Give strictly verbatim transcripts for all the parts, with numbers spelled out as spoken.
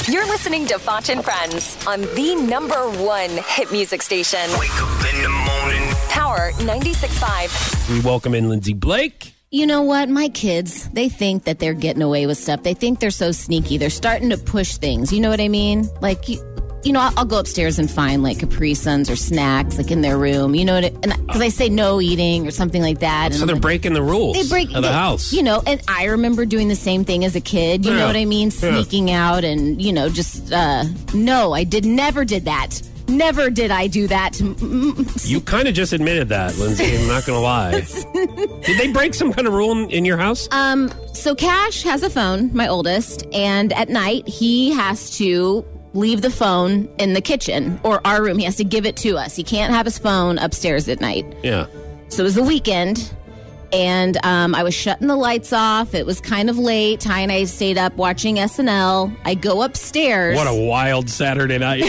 You're listening to Foch and Friends on the number one hit music station. Wake up in the morning. Power ninety-six point five. We welcome in Lindsay Blake. You know what? My kids, they think that they're getting away with stuff. They think they're so sneaky. They're starting to push things. You know what I mean? Like, you, you know, I'll, I'll go upstairs and find, like, Capri Suns or snacks, like, in their room. You know what? Because I say no eating or something like that. And So I'm they're like, breaking the rules they break of the they- house. You know, and I remember doing the same thing as a kid. You Yeah. know what I mean? Yeah. Sneaking out and, you know, just, uh, no, I did never did that. Never did I do that. You kind of just admitted that, Lindsay. I'm not going to lie. Did they break some kind of rule in, in your house? Um, so Cash has a phone, my oldest, and at night he has to leave the phone in the kitchen or our room. He has to give it to us. He can't have his phone upstairs at night. Yeah. So it was the weekend, and um, I was shutting the lights off. It was kind of late. Ty and I stayed up watching S N L. I go upstairs. What a wild Saturday night.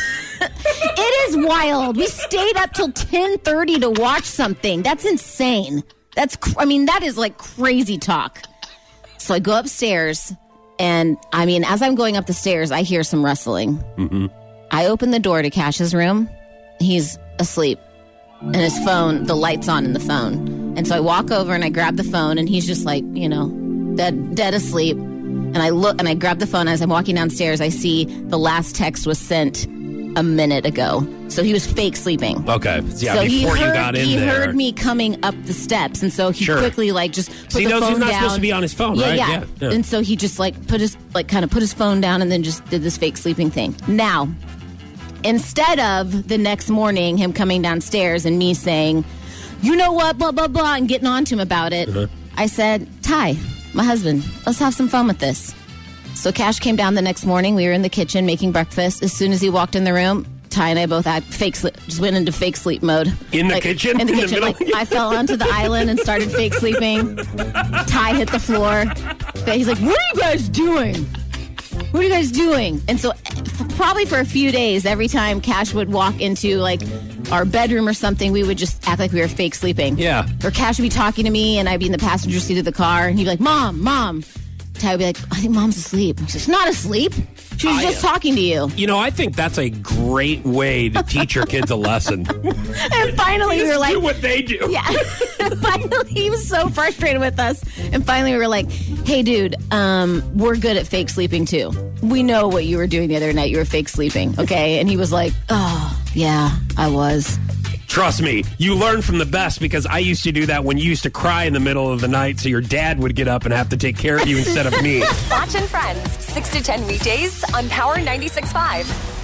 It is wild. We stayed up till ten thirty to watch something. That's insane. That's, cr- I mean, that is like crazy talk. So I go upstairs, and I mean, as I'm going up the stairs, I hear some rustling. Mm-hmm. I open the door to Cash's room. He's asleep, and his phone, the light's on in the phone. And so I walk over and I grab the phone, and he's just like, you know, dead, dead asleep. And I look, and I grab the phone. As I'm walking downstairs, I see the last text was sent a minute ago. So he was fake sleeping. Okay. Yeah, so before he heard, you got in he there. heard me coming up the steps, and so he Sure. quickly like just put See, the those- phone he's not down. supposed to be on his phone, yeah, right? Yeah. Yeah, yeah. And so he just like put his like kind of put his phone down, and then just did this fake sleeping thing. Now, instead of the next morning him coming downstairs and me saying, you know what, blah blah blah, and getting on to him about it, Uh-huh. I said, Ty, my husband, let's have some fun with this. So Cash came down the next morning. We were in the kitchen making breakfast. As soon as he walked in the room, Ty and I both had fake sleep, just went into fake sleep mode. In the Like, kitchen? In the In the kitchen. middle? Like, I fell onto the island and started fake sleeping. Ty hit the floor. He's like, what are you guys doing? What are you guys doing? And so f- probably for a few days, every time Cash would walk into like our bedroom or something, we would just act like we were fake sleeping. Yeah. Or Cash would be talking to me, and I'd be in the passenger seat of the car, and he'd be like, Mom, Mom. Ty would be like, I think Mom's asleep. She's not asleep. She was I- just talking to you. You know, I think that's a great way to teach your kids a lesson. And finally we were Just like, do what they do. yeah. Finally, he was so frustrated with us. And finally, we were like, hey, dude, um, we're good at fake sleeping, too. We know what you were doing the other night. You were fake sleeping, okay? And he was like, oh, yeah, I was. Trust me, you learn from the best, because I used to do that when you used to cry in the middle of the night, so your dad would get up and have to take care of you instead of me. Foch and Friends, six to ten weekdays on Power ninety-six point five.